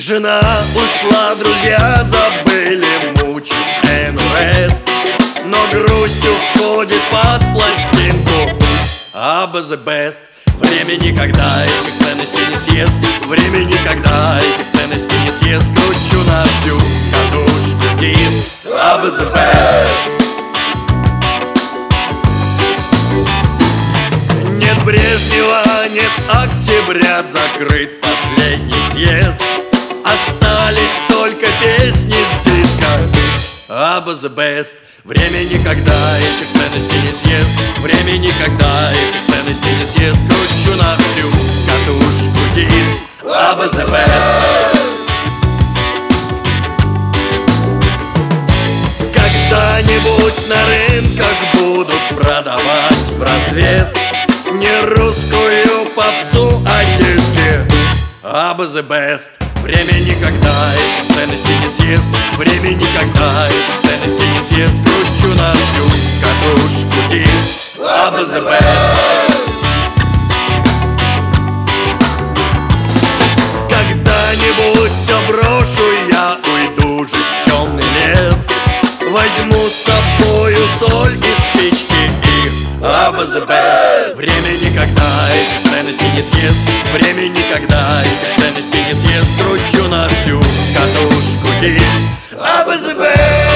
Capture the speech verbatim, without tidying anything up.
Жена ушла, друзья забыли мучить эн эр эс, но грусть уходит под пластинку эй би зэ бест. Время никогда этих ценностей не съест, время никогда этих ценностей не съест. Кручу на всю катушку диск эй би зэ бест. Нет Брежнева, нет октября, закрыт последний съезд. Остались только песни с диска эй би зэ бест. Время никогда этих ценностей не съест, время никогда этих ценностей не съест. Кручу на всю катушку диск эй би зэ бест. Когда-нибудь на рынках будут продавать в развес не русскую попсу, а диски эй би зэ бест. Время никогда этих ценностей не съест, время никогда этих ценностей не съест. Кручу на всю катушку диск эй би зэ бест. Когда-нибудь все брошу, я уйду жить в темный лес. Возьму с собою соль и спички и эй би зэ бест. Время никогда этих ценностей не съест, время никогда этих ценностей не съест. Кручу на всю катушку диск эй би зэ бест.